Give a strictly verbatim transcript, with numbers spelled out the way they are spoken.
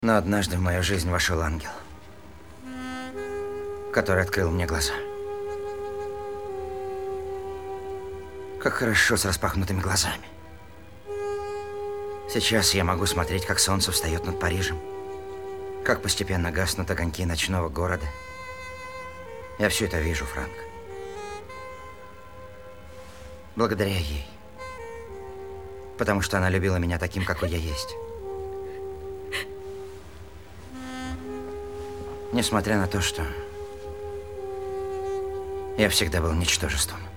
Но однажды в мою жизнь вошел ангел, который открыл мне глаза. Как хорошо с распахнутыми глазами. Сейчас я могу смотреть, как солнце встает над Парижем, как постепенно гаснут огоньки ночного города. Я все это вижу, Франк. Благодаря ей. Потому что она любила меня таким, какой я есть. Несмотря на то, что я всегда был ничтожеством.